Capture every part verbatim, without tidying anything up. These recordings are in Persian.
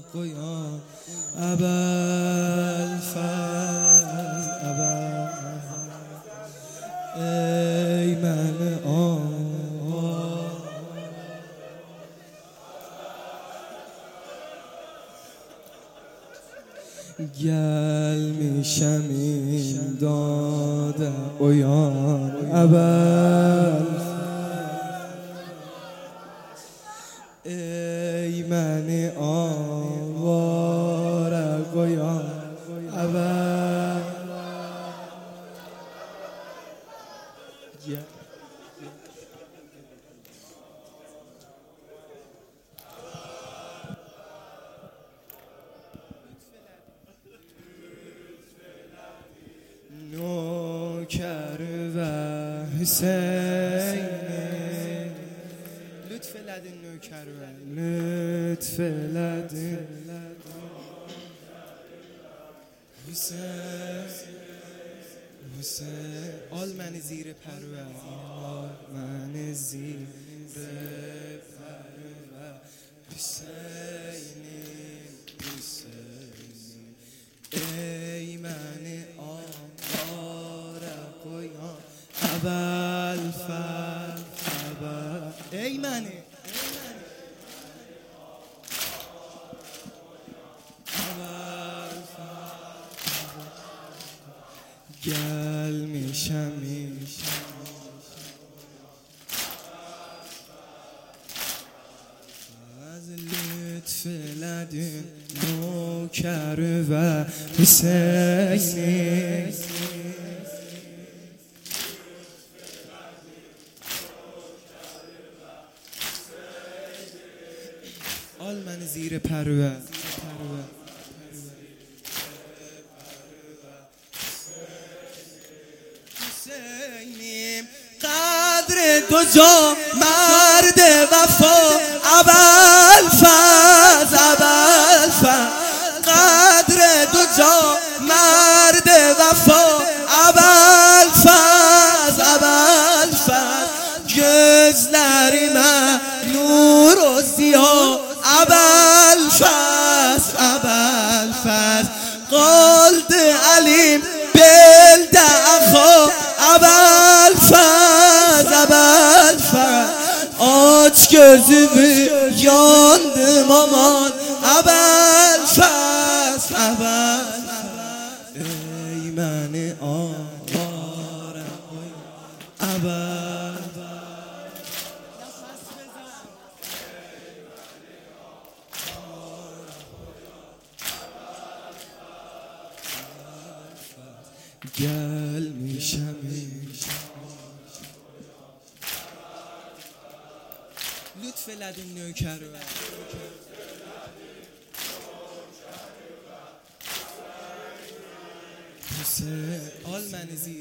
قیان ابوالفضل ابوالفضل ای من آن گل میشم این داده قیان ابوالفضل ای من آواره قیان ابوالفضل نوکر و حسین لطف لدن نوکر و لطف لدن حسین حسین آل من زیر پروه آل من زیر پروه حسین حسین ای من آواره قیان ابوالفضل ابوالفضل ای منی گل میشم از لطف لدن نوکر و حسینی آل من زیر پروه قدر دو جا مرد وفا ابوالفضل ابوالفضل قدر دو جا مرد وفا ابوالفضل ابوالفضل gözlerime nur o siyah ابوالفضل ابوالفضل قلد علیم بلد اخا ابوالفضل ابوالفضل aç gözümü yandım aman ابوالفضل ابوالفضل ey məni avara ابوالفضل gelmişem lütfeledin nökeri ver Hüseyin al məni zir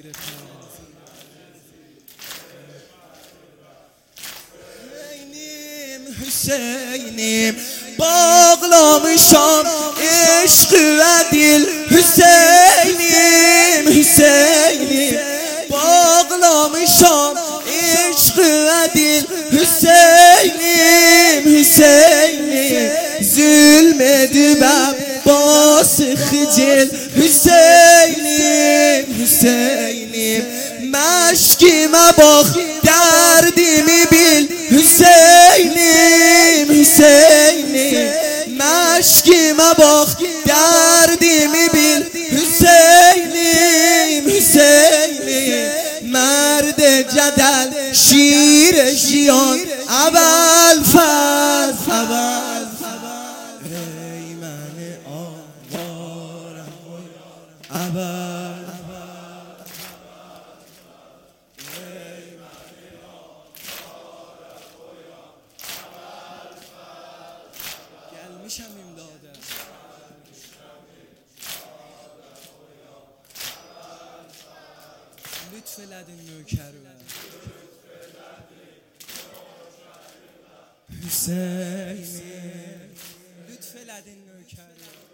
Hüseynim Hüseynim bağlamışam eşkı ve dil Hüseynim Hüseynim bağlamışam eşkı ve dil Hüseynim Hüseynim zulmedibem bası xicil Hüseynim Hüseynim meşkime bak derdimi bil Hüseynim Hüseynim meşkime bak derdimi bil Hüseynim Hüseynim merde cedel şir jiyan ابوالفضل ابوالفضل ای من آواره gelmişem imdada lütfeledin nökerime Hüseyin lütfeledin nökerime